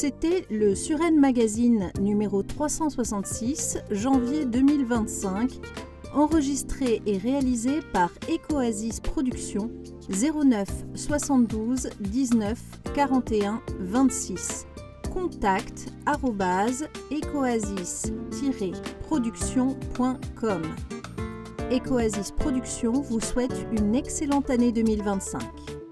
C'était le Suresnes Magazine numéro 366, janvier 2025, enregistré et réalisé par Ecoasis Productions, 09 72 19 41 26. Contact @ecoasis-production.com. Ecoasis Productions vous souhaite une excellente année 2025.